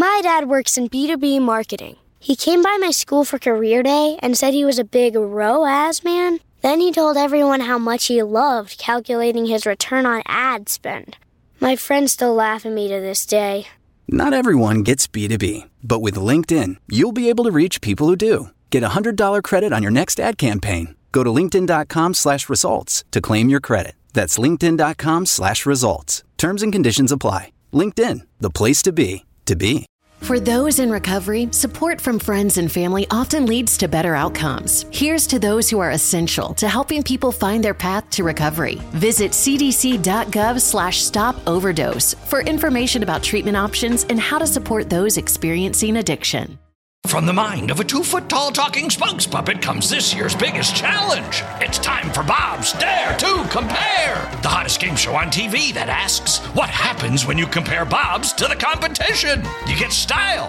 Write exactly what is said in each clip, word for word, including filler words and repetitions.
My dad works in B two B marketing. He came by my school for career day and said he was a big R O A S man. Then he told everyone how much he loved calculating his return on ad spend. My friends still laugh at me to this day. Not everyone gets B two B, but with LinkedIn, you'll be able to reach people who do. Get a one hundred dollars credit on your next ad campaign. Go to linkedin.com slash results to claim your credit. That's linkedin.com slash results. Terms and conditions apply. LinkedIn, the place to be, to be. For those in recovery, support from friends and family often leads to better outcomes. Here's to those who are essential to helping people find their path to recovery. Visit cdc.gov slash stop overdose for information about treatment options and how to support those experiencing addiction. From the mind of a two-foot-tall talking spokes puppet comes this year's biggest challenge. It's time for Bob's Dare to Compare, the hottest game show on T V that asks, what happens when you compare Bob's to the competition? You get style.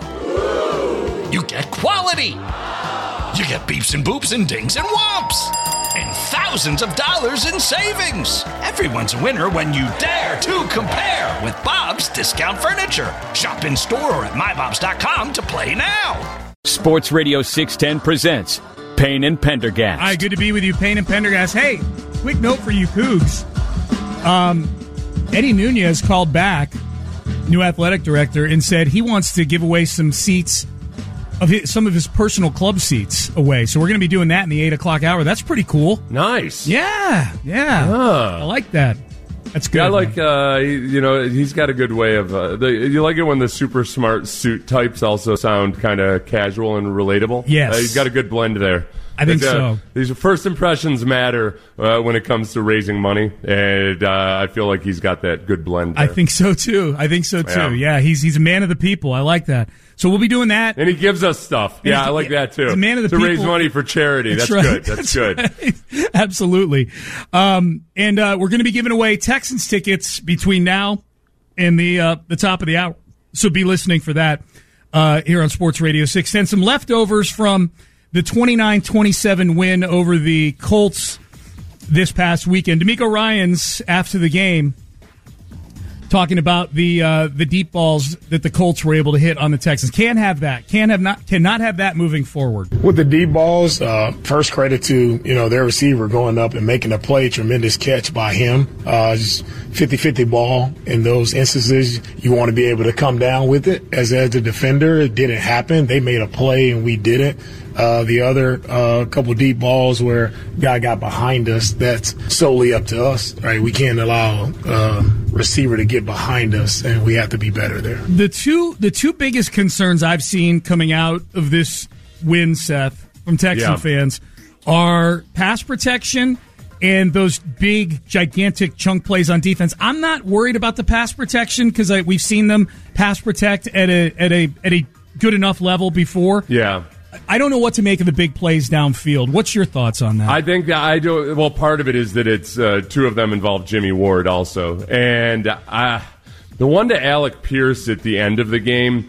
You get quality. You get beeps and boops and dings and whomps. And thousands of dollars in savings. Everyone's a winner when you dare to compare with Bob's Discount Furniture. Shop in store or at my bobs dot com to play now. Sports Radio six ten presents Payne and Pendergast. Hi, good to be with you, Payne and Pendergast. Hey, quick note for you Cougs. Um, Eddie Nunez called back, new athletic director, and said he wants to give away some seats, of his, some of his personal club seats away. So we're going to be doing that in the eight o'clock hour. That's pretty cool. Nice. Yeah, yeah. Ah. I like that. That's good. Yeah, I like, uh, you know, he's got a good way of, uh, the, you like it when the super smart suit types also sound kind of casual and relatable. Yes. Uh, he's got a good blend there. I think but, uh, so. These first impressions matter uh, when it comes to raising money, and uh, I feel like he's got that good blend there. I think so, too. I think so, too. Yeah, yeah he's he's a man of the people. I like that. So we'll be doing that. And he gives us stuff. Yeah, I like that, too. He's a man of the to people. raise money for charity. That's, That's right. good. That's, That's good. Right. Absolutely. Um, and uh, we're going to be giving away Texans tickets between now and the uh, the top of the hour. So be listening for that uh, here on Sports Radio six ten. Some leftovers from the twenty-nine twenty-seven win over the Colts this past weekend. D'Amico Ryans, after the game, talking about the uh, the deep balls that the Colts were able to hit on the Texans. Can't have that. Can't have not. Cannot have that moving forward. With the deep balls, uh, first credit to you know their receiver going up and making a play, tremendous catch by him. Uh, just fifty-fifty ball in those instances. You want to be able to come down with it. As as the defender, it didn't happen. They made a play and we didn't. Uh, the other uh, couple deep balls where guy got behind us, that's solely up to us, right? We can't allow uh, receiver to get behind us, and we have to be better there. The two the two biggest concerns I've seen coming out of this win, Seth, from Texan Yeah. fans are pass protection and those big, gigantic chunk plays on defense. I'm not worried about the pass protection because we've seen them pass protect at a at a at a good enough level before. Yeah. I don't know what to make of the big plays downfield. What's your thoughts on that? I think that I do. Well, part of it is that it's uh, two of them involve Jimmy Ward also, and uh, the one to Alec Pierce at the end of the game.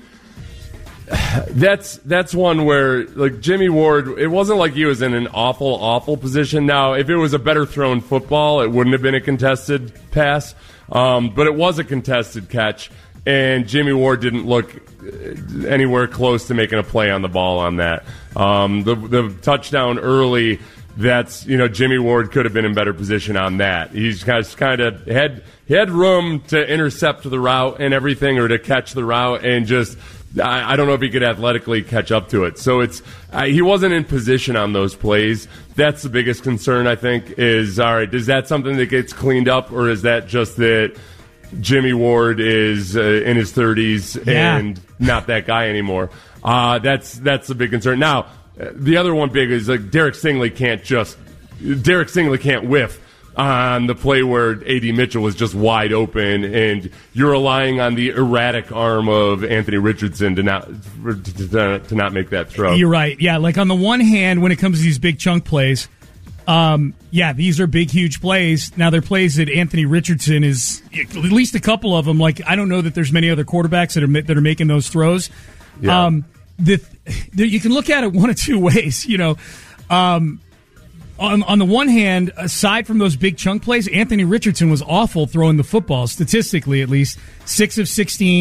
That's that's one where like Jimmy Ward. It wasn't like he was in an awful, awful position. Now, if it was a better thrown football, it wouldn't have been a contested pass, um, but it was a contested catch. And Jimmy Ward didn't look anywhere close to making a play on the ball on that. Um, the the touchdown early, that's, you know, Jimmy Ward could have been in better position on that. He's kind of had, he had room to intercept the route and everything, or to catch the route, and just, I, I don't know if he could athletically catch up to it. So it's, uh, he wasn't in position on those plays. That's the biggest concern, I think, is, all right, is that something that gets cleaned up, or is that just that Jimmy Ward is uh, in his thirties yeah. and not that guy anymore? Uh, that's that's the big concern. Now, uh, the other one big is like Derek Stingley can't just Derek Stingley can't whiff on the play where A D Mitchell was just wide open, and you're relying on the erratic arm of Anthony Richardson to not to, to not make that throw. You're right. Yeah, like on the one hand, when it comes to these big chunk plays, Um, yeah, these are big, huge plays. Now, they're plays that Anthony Richardson is, at least a couple of them. Like, I don't know that there's many other quarterbacks that are that are making those throws. Yeah. Um, the, the, you can look at it one of two ways. You know, um, on on the one hand, aside from those big chunk plays, Anthony Richardson was awful throwing the football, statistically at least. Six of sixteen,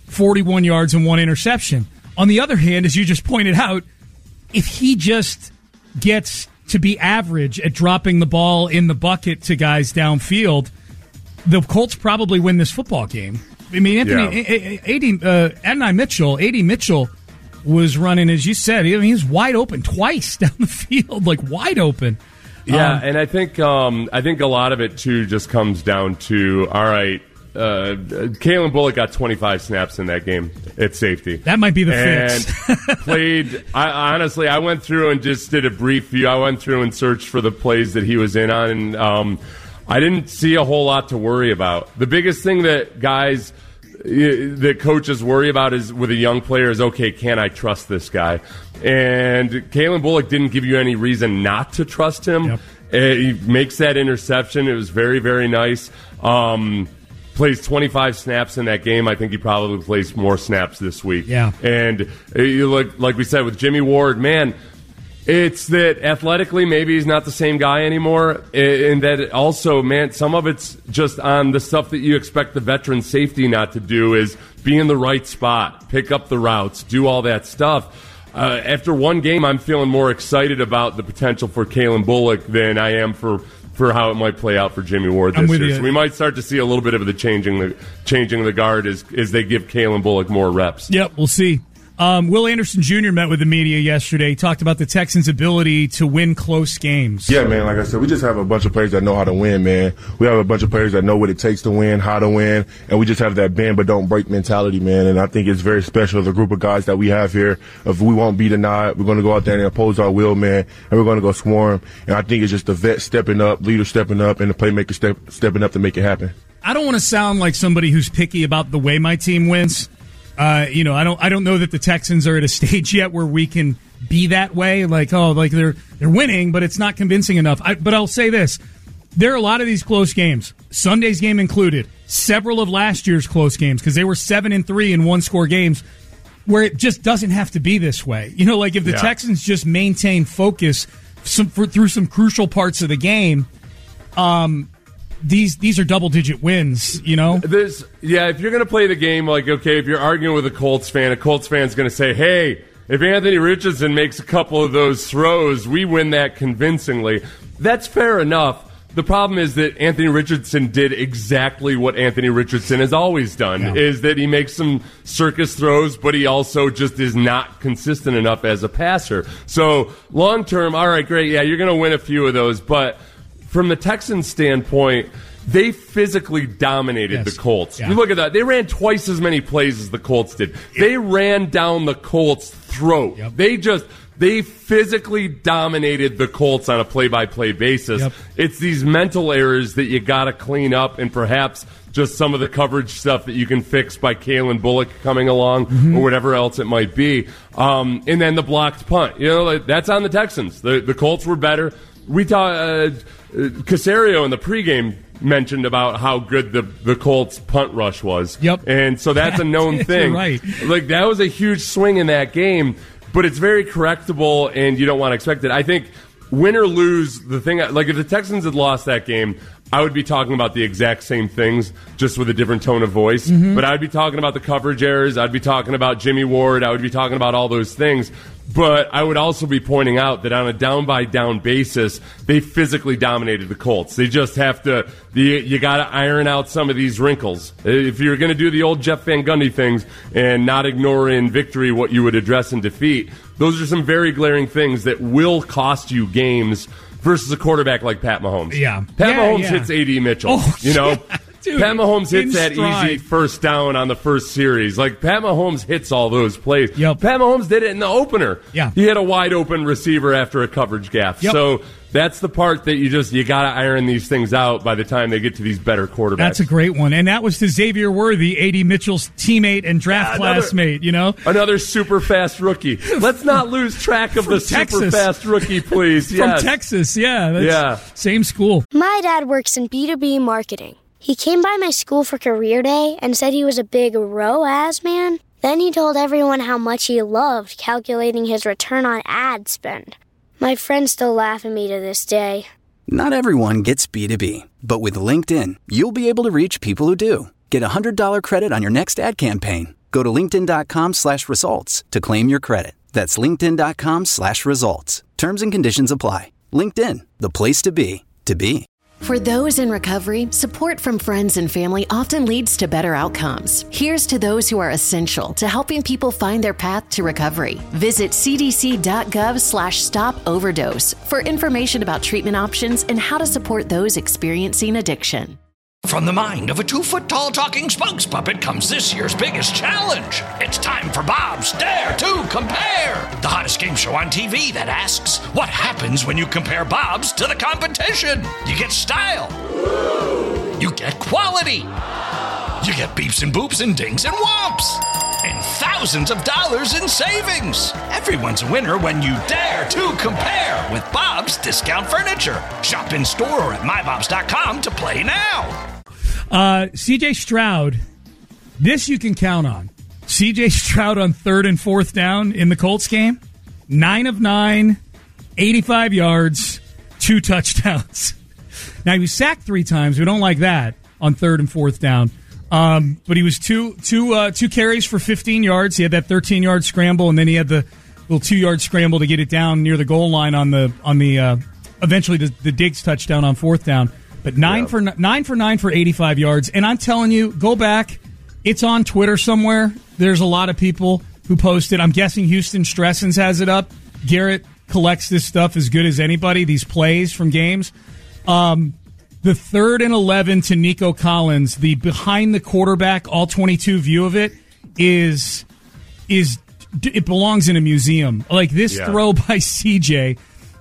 forty-one yards and one interception. On the other hand, as you just pointed out, if he just gets to be average at dropping the ball in the bucket to guys downfield, the Colts probably win this football game. I mean, Anthony, yeah. A D, uh, Adonai Mitchell, A D Mitchell was running, as you said, I mean, he was wide open twice down the field, like wide open. Yeah, um, and I think um, I think a lot of it too just comes down to, all right, uh, Kalen Bullock got twenty-five snaps in that game at safety. That might be the and fix. played. I, honestly, I went through and just did a brief view. I went through and searched for the plays that he was in on, and um, I didn't see a whole lot to worry about. The biggest thing that guys, that coaches worry about is with a young player is, okay, can I trust this guy? And Kalen Bullock didn't give you any reason not to trust him. Yep. He makes that interception. It was very, very nice. Um, plays twenty-five snaps in that game. I think he probably plays more snaps this week. Yeah. And you look, like we said with Jimmy Ward, man, it's that athletically maybe he's not the same guy anymore, and that also, man, some of it's just on the stuff that you expect the veteran safety not to do is be in the right spot, pick up the routes, do all that stuff. Uh, after one game, I'm feeling more excited about the potential for Kalen Bullock than I am for for how it might play out for Jimmy Ward this year. You. So we might start to see a little bit of the changing the changing the guard as as they give Kalen Bullock more reps. Yep, we'll see. Um, Will Anderson Junior met with the media yesterday. He talked about the Texans' ability to win close games. Yeah, man, like I said, we just have a bunch of players that know how to win, man. We have a bunch of players that know what it takes to win, how to win, and we just have that bend but don't break mentality, man. And I think it's very special, the group of guys that we have here. If we won't be denied, we're going to go out there and impose our will, man, and we're going to go swarm. And I think it's just the vet stepping up, leader stepping up, and the playmaker step, stepping up to make it happen. I don't want to sound like somebody who's picky about the way my team wins. Uh, you know, I don't. I don't know that the Texans are at a stage yet where we can be that way. Like, oh, like they're they're winning, but it's not convincing enough. I, but I'll say this: there are a lot of these close games, Sunday's game included. Several of last year's close games because they were seven and three in one score games, where it just doesn't have to be this way. You know, like if the yeah. Texans just maintain focus some, for, through some crucial parts of the game. Um. These these are double digit wins, you know. There's yeah. If you're going to play the game, like okay, if you're arguing with a Colts fan, a Colts fan's going to say, "Hey, if Anthony Richardson makes a couple of those throws, we win that convincingly." That's fair enough. The problem is that Anthony Richardson did exactly what Anthony Richardson has always done: yeah. is that he makes some circus throws, but he also just is not consistent enough as a passer. So long term, all right, great, yeah, you're going to win a few of those, but from the Texans' standpoint, they physically dominated yes. the Colts. Yeah. You look at that. They ran twice as many plays as the Colts did. Yep. They ran down the Colts' throat. Yep. They just they physically dominated the Colts on a play-by-play basis. Yep. It's these mental errors that you got to clean up, and perhaps just some of the coverage stuff that you can fix by Kalen Bullock coming along mm-hmm. or whatever else it might be. Um, and then the blocked punt. You know, that's on the Texans. The, the Colts were better. We talked, uh, Caserio in the pregame mentioned about how good the, the Colts punt rush was. Yep. And so that's a known thing. Right. Like, that was a huge swing in that game, but it's very correctable, and you don't want to expect it. I think win or lose, the thing, like, if the Texans had lost that game, I would be talking about the exact same things, just with a different tone of voice. Mm-hmm. But I'd be talking about the coverage errors. I'd be talking about Jimmy Ward. I would be talking about all those things. But I would also be pointing out that on a down-by-down basis, they physically dominated the Colts. They just have to the, – you got to iron out some of these wrinkles. If you're going to do the old Jeff Van Gundy things and not ignore in victory what you would address in defeat, those are some very glaring things that will cost you games versus a quarterback like Pat Mahomes. Yeah. Pat yeah, Mahomes yeah. hits A D Mitchell, oh, you know. Yeah. Dude, Pat Mahomes hits that stride. easy first down on the first series. Like, Pat Mahomes hits all those plays. Yep. Pat Mahomes did it in the opener. Yeah. He had a wide open receiver after a coverage gaffe. Yep. So that's the part that you just, you got to iron these things out by the time they get to these better quarterbacks. That's a great one. And that was to Xavier Worthy, A D Mitchell's teammate and draft yeah, another, classmate, you know? Another super fast rookie. Let's not lose track of the Texas. super fast rookie, please. From yes. Texas, yeah. That's yeah. Same school. My dad works in B two B marketing. He came by my school for career day and said he was a big R O A S man. Then he told everyone how much he loved calculating his return on ad spend. My friends still laugh at me to this day. Not everyone gets B two B, but with LinkedIn, you'll be able to reach people who do. Get a one hundred dollars credit on your next ad campaign. Go to linkedin.com slash results to claim your credit. That's linkedin.com slash results. Terms and conditions apply. LinkedIn, the place to be, to be. For those in recovery, support from friends and family often leads to better outcomes. Here's to those who are essential to helping people find their path to recovery. Visit cdc.gov slash stop overdose for information about treatment options and how to support those experiencing addiction. From the mind of a two-foot-tall talking spokes puppet comes this year's biggest challenge. It's time for Bob's Dare to Compare, the hottest game show on T V that asks, what happens when you compare Bob's to the competition? You get style. You get quality. You get beeps and boops and dings and whomps. And thousands of dollars in savings. Everyone's a winner when you dare to compare with Bob's Discount Furniture. Shop in store or at my bobs dot com to play now. Uh, C J Stroud, this you can count on. C J Stroud on third and fourth down in the Colts game. Nine of nine, eighty-five yards, two touchdowns. Now, he was sacked three times. We don't like that on third and fourth down. Um, but he was two, two, uh, two carries for fifteen yards. He had that thirteen-yard scramble, and then he had the little two-yard scramble to get it down near the goal line on the on the uh, eventually the, the Diggs touchdown on fourth down. But nine yeah. for nine for nine for eighty-five yards. And I'm telling you, go back. It's on Twitter somewhere. There's a lot of people who post it. I'm guessing Houston Stressens has it up. Garrett collects this stuff as good as anybody. These plays from games. Um, The third and eleven to Nico Collins, the behind the quarterback, all twenty-two view of it is is it belongs in a museum. Like this yeah. throw by C J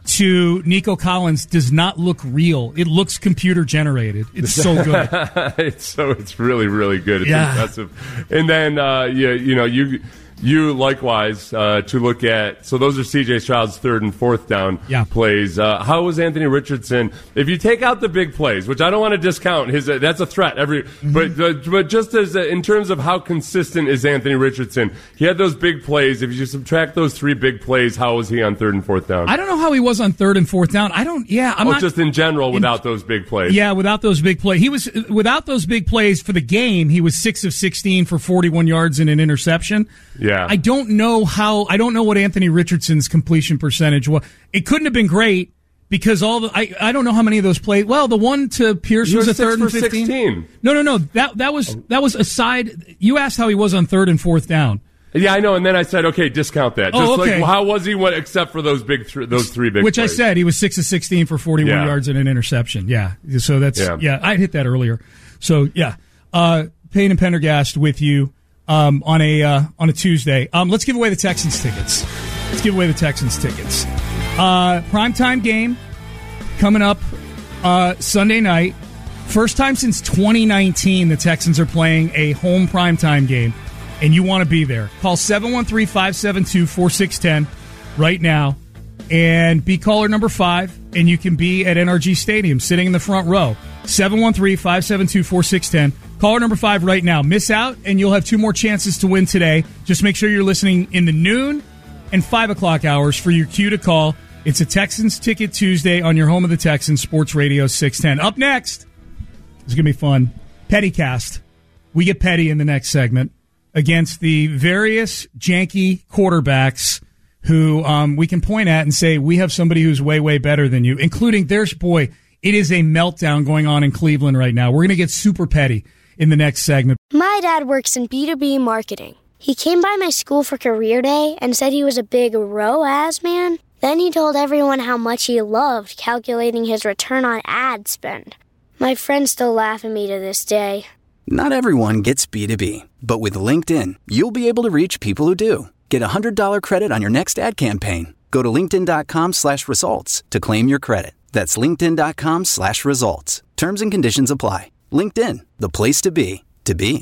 to Nico Collins does not look real. It looks computer generated. It's so good. it's so it's really really good. It's yeah. impressive. And then uh, you you know you. You likewise uh, to look at. So those are C J Stroud's third and fourth down yeah. plays. Uh, how was Anthony Richardson? If you take out the big plays, which I don't want to discount, his uh, that's a threat. Every mm-hmm. but uh, but just as uh, in terms of how consistent is Anthony Richardson? He had those big plays. If you subtract those three big plays, how was he on third and fourth down? I don't know how he was on third and fourth down. I don't. Yeah, I'm oh, not, just in general without in, those big plays. Yeah, without those big plays, he was without those big plays for the game. He was six of sixteen for forty-one yards and an interception. Yeah, I don't know how. I don't know what Anthony Richardson's completion percentage was. It couldn't have been great because all the. I, I don't know how many of those plays. Well, the one to Pierce he was, was a third and fifteen. sixteen. No, no, no. That that was that was aside. You asked how he was on third and fourth down. Yeah, I know. And then I said, okay, discount that. Just oh, okay. like how was he? What except for those big, th- those three big. Which plays. I said he was six of sixteen for forty-one yeah. yards and an interception. Yeah. So that's yeah. yeah. I hit that earlier. So yeah, uh, Payne and Pendergast with you. Um, on a uh, on a Tuesday. Um, let's give away the Texans tickets. Let's give away the Texans tickets. Uh, primetime game coming up uh, Sunday night. First time since twenty nineteen the Texans are playing a home primetime game, and you want to be there. Call seven one three, five seven two, four six one zero right now and be caller number five, and you can be at N R G Stadium sitting in the front row. seven one three, five seven two, four six one zero. Caller number five right now. Miss out, and you'll have two more chances to win today. Just make sure you're listening in the noon and five o'clock hours for your cue to call. It's a Texans Ticket Tuesday on your home of the Texans, Sports Radio six ten. Up next, it's going to be fun. Pettycast. We get petty in the next segment against the various janky quarterbacks who um, we can point at and say, we have somebody who's way, way better than you, including there's, boy, it is a meltdown going on in Cleveland right now. We're going to get super petty in the next segment. My dad works in B two B marketing. He came by my school for career day and said he was a big R O A S man. Then he told everyone how much he loved calculating his return on ad spend. My friends still laugh at me to this day. Not everyone gets B two B, but with LinkedIn, you'll be able to reach people who do. Get a one hundred dollars credit on your next ad campaign. Go to linkedin.com slash results to claim your credit. That's linkedin.com slash results. Terms and conditions apply. LinkedIn, the place to be, to be.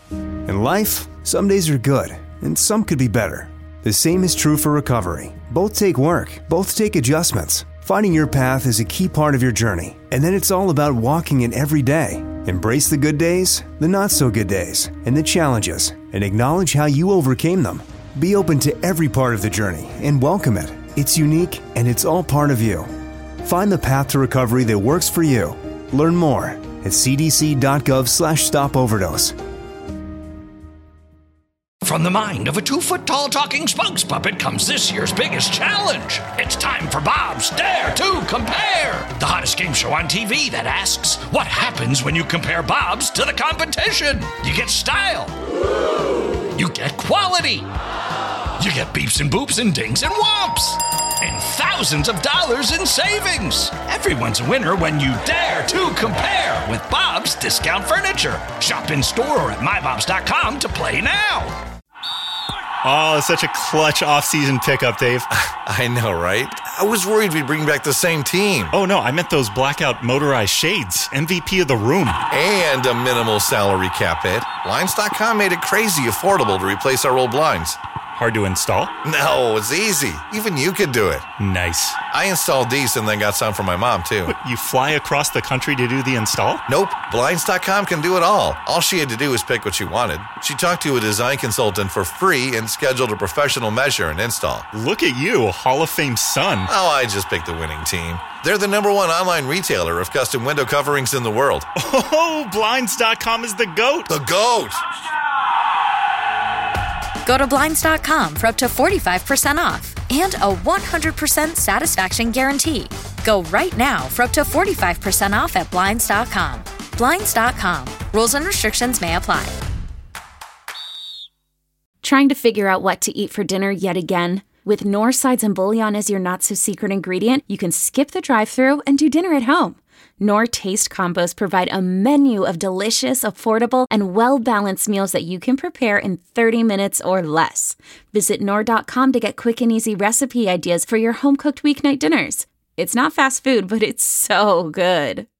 In life, some days are good, and some could be better. The same is true for recovery. Both take work, both take adjustments. Finding your path is a key part of your journey, and then it's all about walking it every day. Embrace the good days, the not-so-good days, and the challenges, and acknowledge how you overcame them. Be open to every part of the journey and welcome it. It's unique, and it's all part of you. Find the path to recovery that works for you. Learn more at cdc.gov slash stop overdose. from the mind of a two-foot-tall talking spokes puppet comes this year's biggest challenge. It's time for Bob's Dare to Compare, the hottest game show on T V that asks, what happens when you compare Bobs to the competition? You get style. You get quality. You get beeps and boops and dings and whomps. And thousands of dollars in savings. Everyone's a winner when you dare to compare with Bob's Discount Furniture. Shop in store or at my bobs dot com to play now. Oh, such a clutch off-season pickup, Dave. I know, right? I was worried we'd bring back the same team. Oh, no, I meant those blackout motorized shades. M V P of the room. And a minimal salary cap hit. Blinds dot com made it crazy affordable to replace our old blinds. Hard to install? No, it's easy. Even you could do it. Nice. I installed these and then got some for my mom, too. But you fly across the country to do the install? Nope. Blinds dot com can do it all. All she had to do was pick what she wanted. She talked to a design consultant for free and scheduled a professional measure and install. Look at you, Hall of Fame son. Oh, I just picked the winning team. They're the number one online retailer of custom window coverings in the world. Oh, Blinds dot com is the GOAT. The GOAT! Go to Blinds dot com for up to forty-five percent off and a one hundred percent satisfaction guarantee. Go right now for up to forty-five percent off at Blinds dot com. Blinds dot com. Rules and restrictions may apply. Trying to figure out what to eat for dinner yet again? With Knorr sides and bouillon as your not-so-secret ingredient, you can skip the drive-thru and do dinner at home. Knorr Taste Combos provide a menu of delicious, affordable, and well-balanced meals that you can prepare in thirty minutes or less. Visit Knorr dot com to get quick and easy recipe ideas for your home-cooked weeknight dinners. It's not fast food, but it's so good.